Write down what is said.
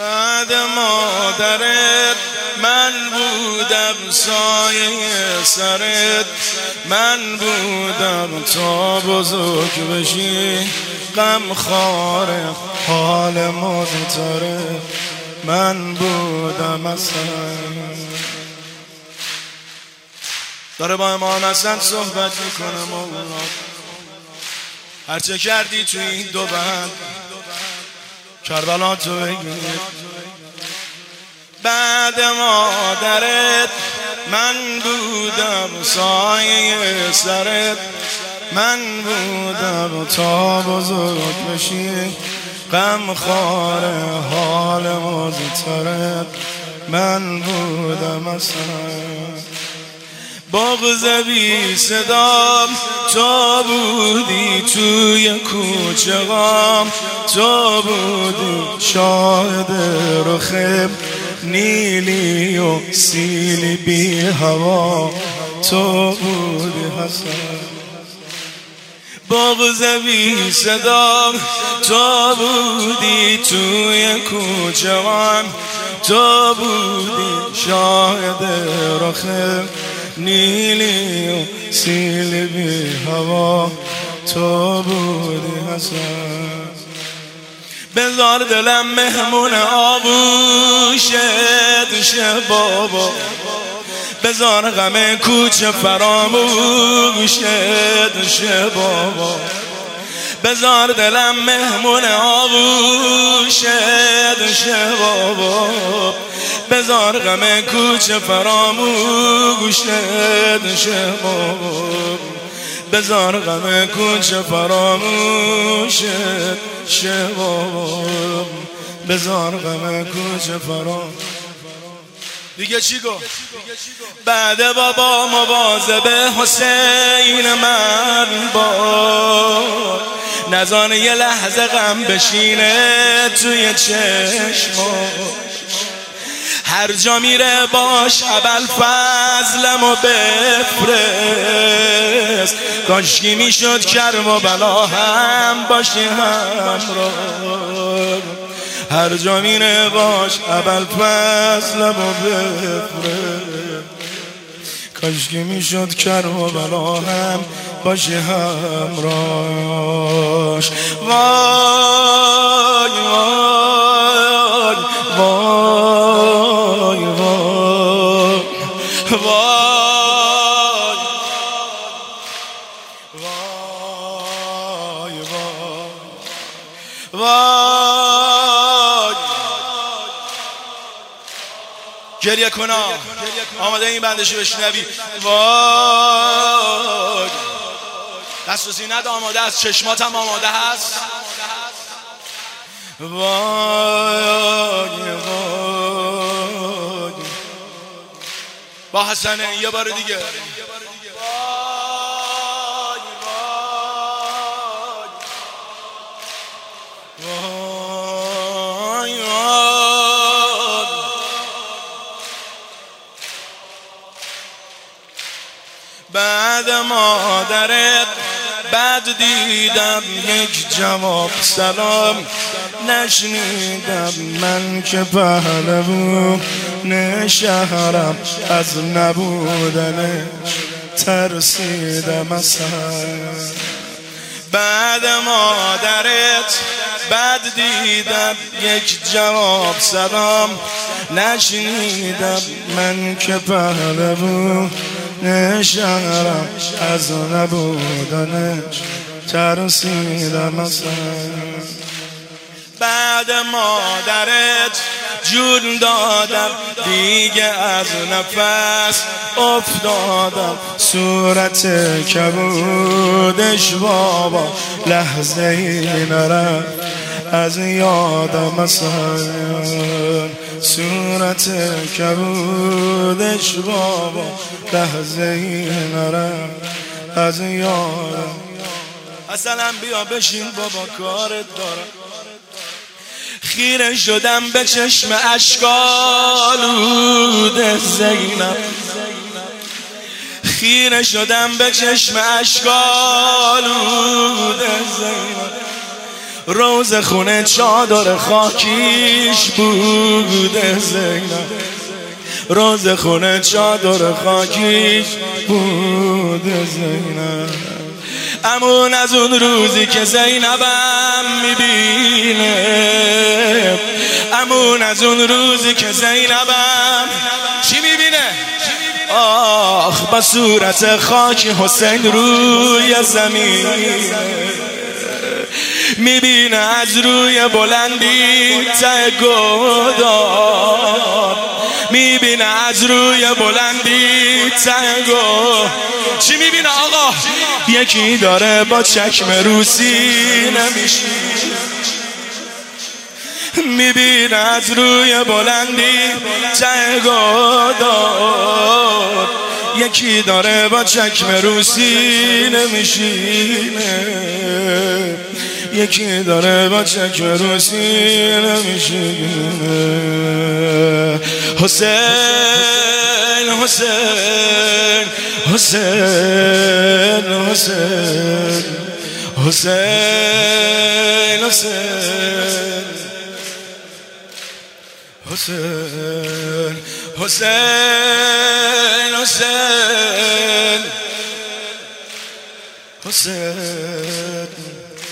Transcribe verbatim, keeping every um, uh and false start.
بعد مادرت من بودم سایه سرت، من بودم تا بزرگ بشی غم خواره حال مضطره، من بودم اصلا. داره با امام حسن صحبت میکنه مولا، هرچه کردی تو این دو بند کربلا تو بگیر. بعد مادرت من بودم سایه سرت، من بودم تا بزرگ بشی غم خواره حال مضطرب، من بودم اصلا. بغض بی صدام تو بودی توی کوچه غام، تو بودی شاهد رخم نیلی و سیلی بی هوا، تو بودی حسن. بغض بی صدام تو بودی توی کوچه غام، تو بودی شاهد رخم نیلی و سیلی بی هوا، تو بودی حسن. بذار دلم مهمون آغوشت شه بابا، بذار غم کوچه فراموشت شه بابا، بذار دلم مهمون آغوشت شه بابا، بذار غم کوچه فراموشت شه بابا، بذار غم کوچه فراموشت شه بابا، بذار غم کوچه فراموشت. دیگه چی گفت؟ بعد بابا مواظب حسین من باش، نزان یه لحظه غم بشینه توی چشماش، هر جا میره باش ابوالفضلمو بفرست، کاشکی میشد کرم و بلا هم باشی همراه، هر جا میره باش ابوالفضلمو بفرست، کاشکی میشد کرم و بلا هم باشی همراهش. وای وای وای وای وای وای وای. گریه کنا آماده این بندشو بشنوی. وای دست و سینت آماده است، چشماتم آماده هست. وای وای با حسنه یه بار دیگه. وای وای وای بعد مادرت بعد دیدم یک جواب سلام، نشنیدم من که پهلوان شهرم از نبودنش ترسیدم اصلا. بعد مادرت بعد دیدم یک جواب سلام، نشنیدم من که پهلوان شهرم از نبودنش ترسیدم اصلا. بعد مادرت جون دادم دیگه از نفس افتادم، صورت کبودش بابا لحظه ای نرفت از یادم اصلا، صورت کبودش بابا لحظه ای نرفت از یادم. اصلا بیا بشین بابا کارت دارم. خیره شدم به چشم اشکالود زینب، خیره شدم به چشم اشکالود زینب، روز خونه چادر خاکیش بوده زینب، روز خونه چادر خاکیش بوده زینب. امون از اون روزی که زینبم میبینه، امون از اون روزی که زینبم چی میبینه؟ آخ با صورت خاکی حسین روی زمین میبینه، از روی بلندی ته گودار میبینه، از روی بلندی ته گودار. چی میبینه آقا؟ یکی داره با چکم روسی نمیشه، میبینه از روی بلندی ته گودار، یکی داره با چکم روسی نمیشینه، یکی داره با چکم روسی نمیشینه. حسین حسین حسین حسین حسین حسین حسین حسین حسین حسین